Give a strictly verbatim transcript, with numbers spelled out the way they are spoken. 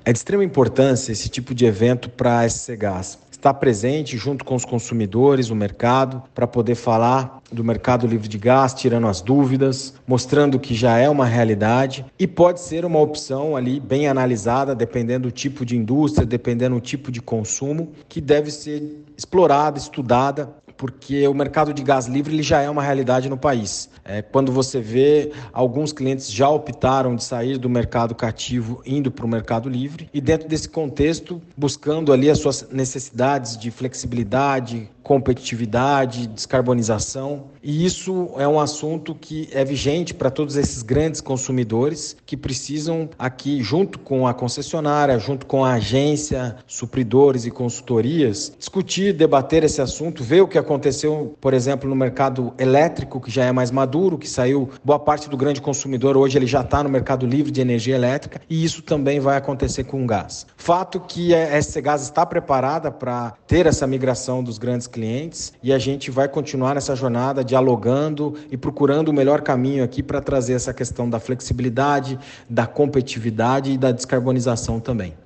É de extrema importância esse tipo de evento para a S C Gás. Estar presente junto com os consumidores, o mercado, para poder falar do mercado livre de gás, tirando as dúvidas, mostrando que já é uma realidade e pode ser uma opção ali bem analisada, dependendo do tipo de indústria, dependendo do tipo de consumo, que deve ser explorada, estudada, porque o mercado de gás livre ele já é uma realidade no país. É, quando você vê, alguns clientes já optaram de sair do mercado cativo indo para o mercado livre e dentro desse contexto, buscando ali as suas necessidades de flexibilidade, competitividade, descarbonização. E isso é um assunto que é vigente para todos esses grandes consumidores que precisam aqui, junto com a concessionária, junto com a agência, supridores e consultorias, discutir, debater esse assunto, ver o que aconteceu, por exemplo, no mercado elétrico, que já é mais maduro, que saiu boa parte do grande consumidor, hoje ele já está no mercado livre de energia elétrica e isso também vai acontecer com o gás. Fato que a S C Gás está preparada para ter essa migração dos grandes clientes e a gente vai continuar nessa jornada dialogando e procurando o melhor caminho aqui para trazer essa questão da flexibilidade, da competitividade e da descarbonização também.